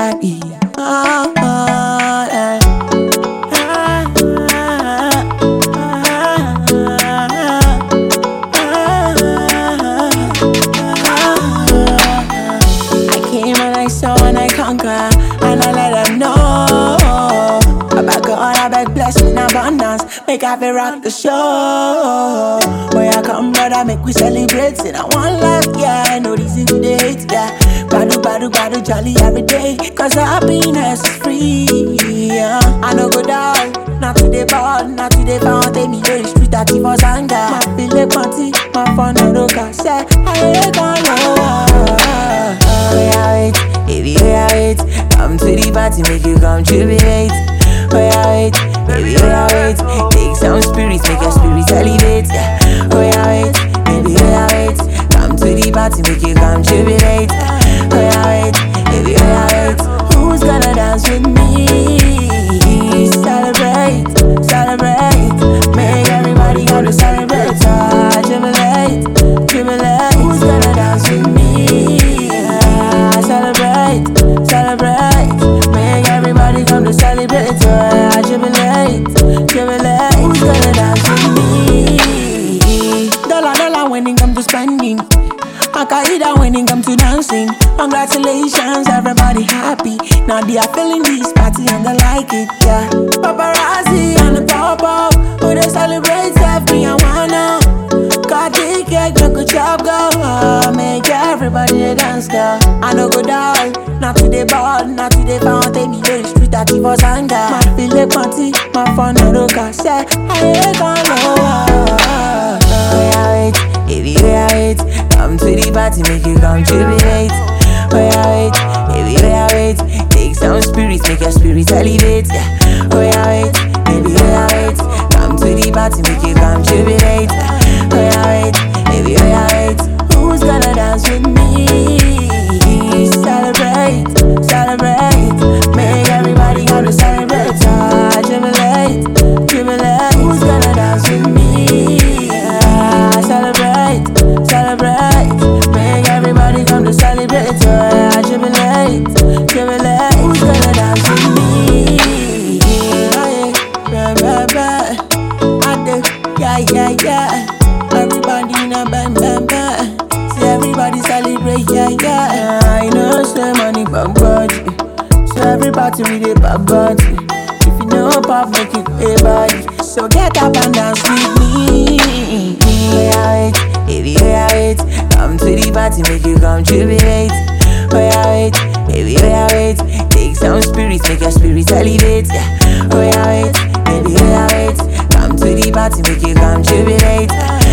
daddy. I came and I saw and I conquer, and I let them know about God. I beg bless me in abundance, make I feel rock the show. Where I come, brother, make we celebrate. Say I one life, yeah, I know this is the date, yeah. Badu, jolly every day, cause happiness is free, yeah. I no go down, not to the ball, not to the fountain, me go the street, I keep us anger. My feel a party, my fun no look, I say, I ain't gonna baby, wait, come to the party, make you come jubilate. Wait, baby, wait, take some spirits, make your spirits elevate. Yeah. Wait, baby, wait, come to the party, make you come jubilate. Wait, baby, wait, who's gonna dance with me? Celebrate, make everybody come to celebrate. Jubilate, who's gonna dance with me? Celebrate, make everybody come to celebrate. Jubilate, who's gonna dance with me? Dollar when it come to spending, Al-Qaeda when it come to dancing. Congratulations, everybody happy. Now they are feeling this party and they like it, yeah. Paparazzi and the pop-up, who they celebrate, me I wanna. Got the cake, no good job, go. Make everybody dance, girl. I no go down, not to the ball, not to the fountain, me go the street, I keep us anger. My feel a party, my fun no look, I say, I ain't gonna wait, baby, wait, come to the party, make you come jubilate. Wait, baby, wait, take some spirits, make your spirits elevate. Yeah. Wait, baby, wait, come to the party, make you come jubilate. Wait, baby, wait, who's gonna dance with me? Celebrate, make everybody come to celebrate. Jubilate, who's gonna dance with me? Celebrate, make everybody come to celebrate. Jubilate, who's gonna dance with me? Yeah. Everybody in a bang. See everybody celebrate, yeah. I know say money bag body, so everybody with a bag body. If you know pop, make it a body. So get up and dance with me. Wait, baby, wait, come to the party, make you come jubilate. Wait, baby, wait, take some spirits, make your spirits elevate. Yeah. Wait, baby, wait, come to the party, make you come jubilate.